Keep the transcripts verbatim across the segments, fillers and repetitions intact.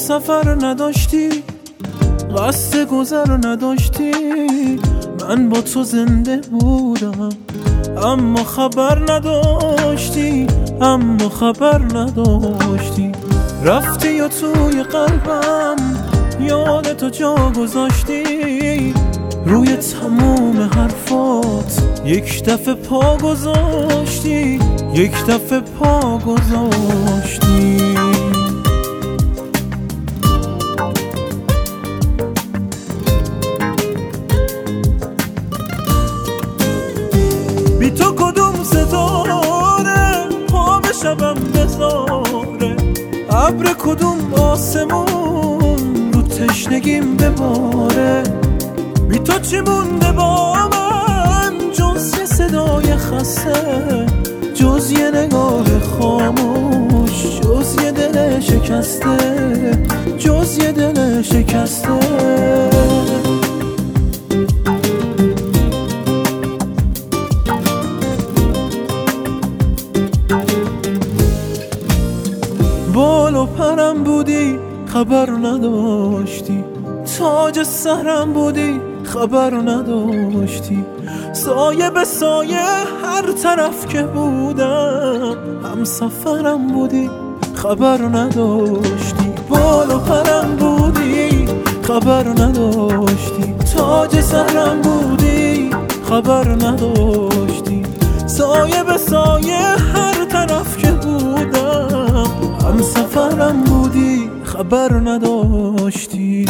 سفر نداشتی، قصد گذر نداشتی، من با تو زنده بودم اما خبر نداشتی، اما خبر نداشتی. رفتی یا توی قلبم یاد تو جا گذاشتی، روی تموم حرفات یک دفعه پا گذاشتی، یک دفعه پا گذاشتی. بی تو کدوم ستاره پا به شبم بذاره، ابر کدوم آسمون رو تشنگیم بباره. بی تو چی مونده با من جز یه صدای خسته، جز یه نگاه خاموش، جز یه دل شکسته، جز یه دل شکسته. بال و پرم بودی خبر نداشتی، تاج سرم بودی خبر نداشتی، سایه به سایه هر طرف که بودم هم سفرم بودی خبر نداشتی. بال و پرم بودی خبر نداشتی، تاج سرم بودی خبر نداشتی، سایه به سایه هر طرف که بودم هم سفرم بودی خبر نداشتی.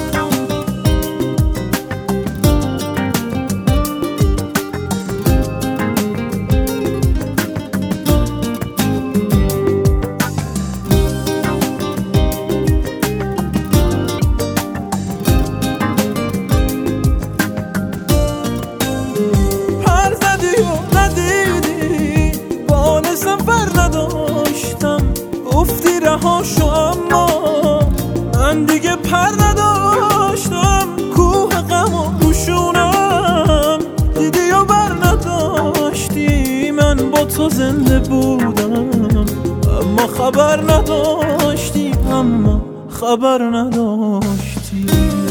پر زدی و ندیدی بال سفر نداشتم، گفتی رهاشو اما من دیگه پر نداشتم. کوه غم و دوشونم دیدی و بر نداشتی، من با تو زنده بودم اما خبر نداشتی، اما خبر نداشتی.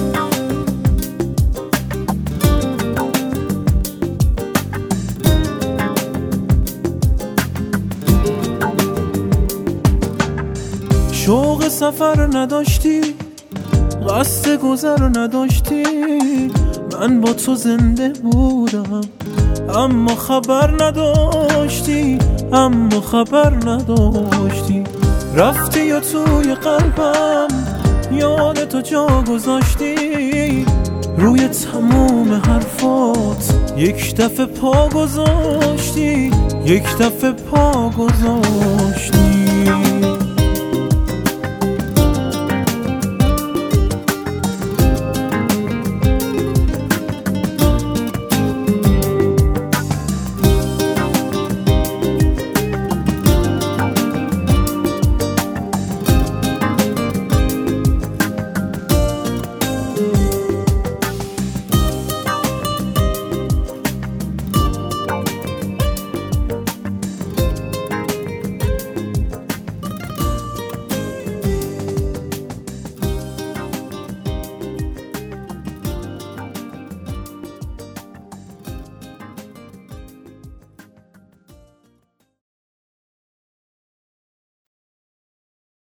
شوق سفر نداشتی، قصد گذر نداشتی، من با تو زنده بودم اما خبر نداشتی، اما خبر نداشتی. رفتی یا توی قلبم یاد تو جا گذاشتی، روی تموم حرفات یک دفعه پا گذاشتی، یک دفعه پا گذاشتی.